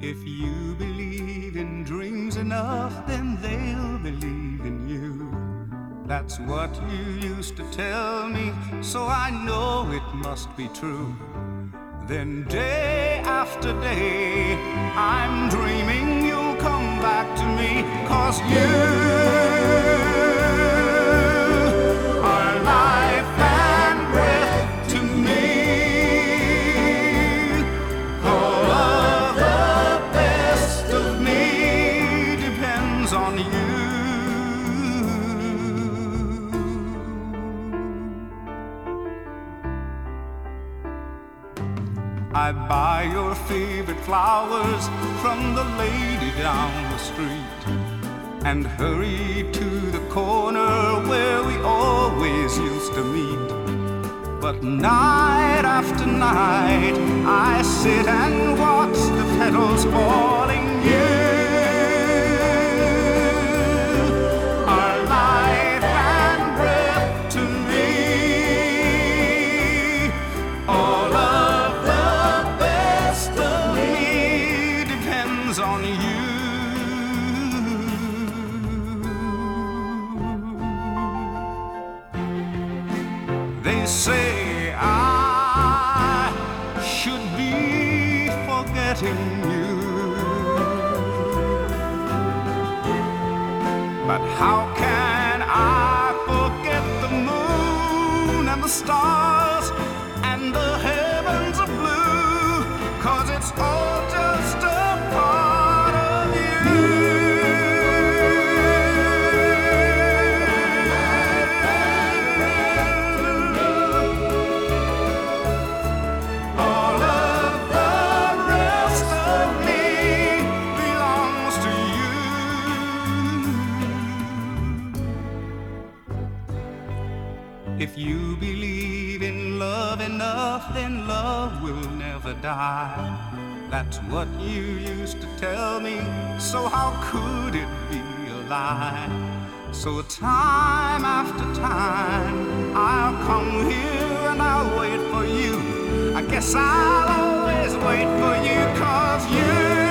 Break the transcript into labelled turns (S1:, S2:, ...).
S1: If you believe in dreams enough, then they'll believe in you. That's what you used to tell me, so I know it must be true. Then day after day, I'm dreaming you'll come back to me, 'cause you are life and breath to me. All of the best of me depends on you. I buy your favorite flowers from the lady down the street and hurry to the corner where we always used to meet. But night after night, I sit and watch the petals falling. You are life and breath to me. All of the best of me depends on you. They say I should be forgetting you, but how can I forget the moon and the stars and the heavens of blue? 'Cause it's all just a part of you. All of the rest of me belongs to you. If you believe in love enough, then love will never die. That's what you used to tell me, so how could it be a lie? So time after time, I'll come here and I'll wait for you. I guess I'll always wait for you, 'cause you